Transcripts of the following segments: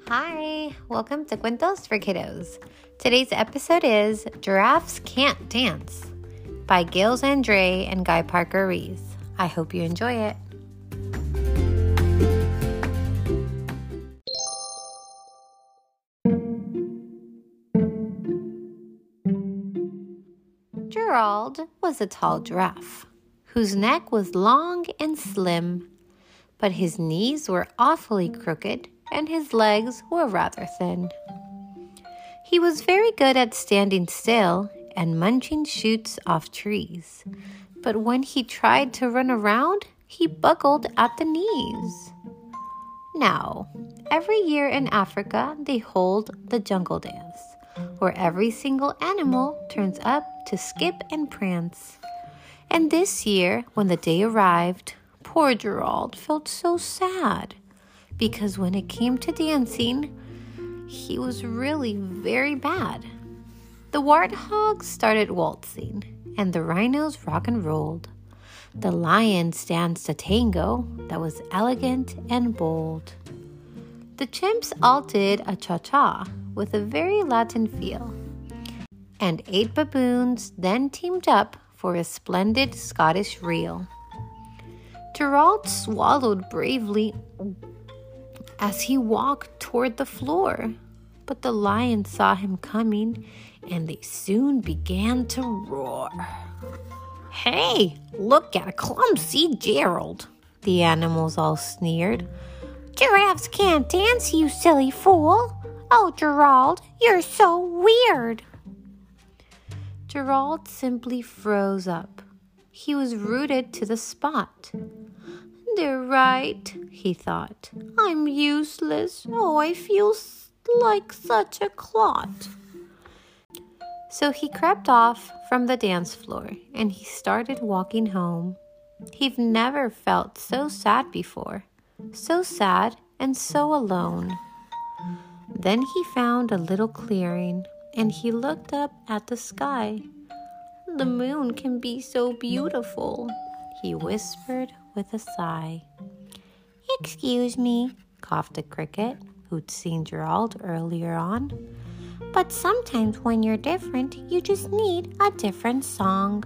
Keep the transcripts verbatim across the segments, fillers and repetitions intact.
Hi, welcome to Cuentos for Kiddos. Today's episode is Giraffes Can't Dance by Gilles Andre and Guy Parker Rees. I hope you enjoy it. Gerald was a tall giraffe whose neck was long and slim, but his knees were awfully crooked and his legs were rather thin. He was very good at standing still and munching shoots off trees, but when he tried to run around, he buckled at the knees. Now, every year in Africa, they hold the jungle dance, where every single animal turns up to skip and prance. And this year, when the day arrived, poor Gerald felt so sad, because when it came to dancing, he was really very bad. The warthogs started waltzing, and the rhinos rock and rolled. The lions danced a tango that was elegant and bold. The chimps all did a cha-cha with a very Latin feel. And eight baboons then teamed up for a splendid Scottish reel. Gerald swallowed bravely as he walked toward the floor, but the lions saw him coming, and they soon began to roar. "Hey, look at clumsy Gerald," the animals all sneered. "Giraffes can't dance, you silly fool. Oh, Gerald, you're so weird." Gerald simply froze up. He was rooted to the spot. "They're right," he thought. "I'm useless. Oh, I feel like such a clot." So he crept off from the dance floor and he started walking home. He'd never felt so sad before, so sad and so alone. Then he found a little clearing and he looked up at the sky. "The moon can be so beautiful," he whispered with a sigh. "Excuse me," coughed a cricket who'd seen Gerald earlier on, "but sometimes when you're different, you just need a different song.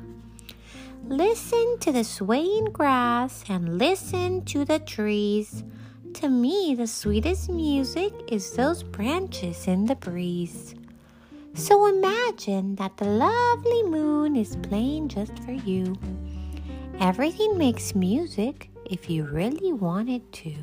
Listen to the swaying grass and listen to the trees. To me, the sweetest music is those branches in the breeze. So imagine that the lovely moon is playing just for you. Everything makes music if you really want it to."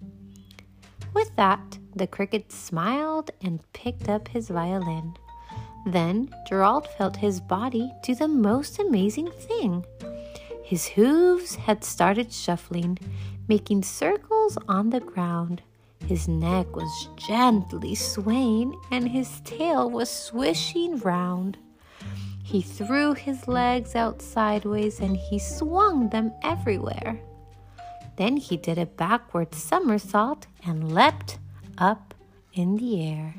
With that, the cricket smiled and picked up his violin. Then Gerald felt his body do the most amazing thing. His hooves had started shuffling, making circles on the ground. His neck was gently swaying and his tail was swishing round. He threw his legs out sideways and he swung them everywhere. Then he did a backward somersault and leapt up in the air.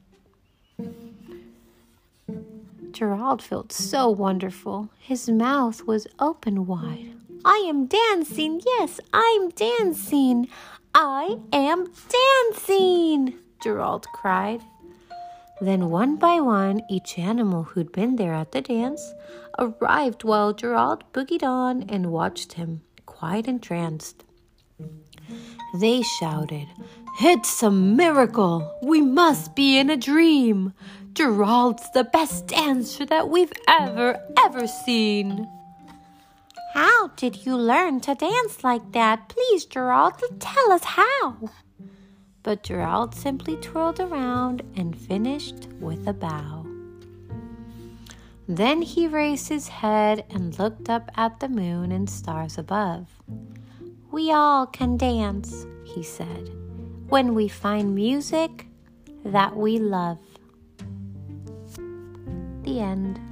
Gerald felt so wonderful. His mouth was open wide. "I am dancing, yes, I'm dancing. I am dancing," Gerald cried. Then one by one, each animal who'd been there at the dance arrived while Gerald boogied on and watched him, quite entranced. They shouted, "It's a miracle! We must be in a dream! Gerald's the best dancer that we've ever, ever seen!" "How did you learn to dance like that? Please, Gerald, tell us how!" But Gerald simply twirled around and finished with a bow. Then he raised his head and looked up at the moon and stars above. "We all can dance," he said, "when we find music that we love." The end.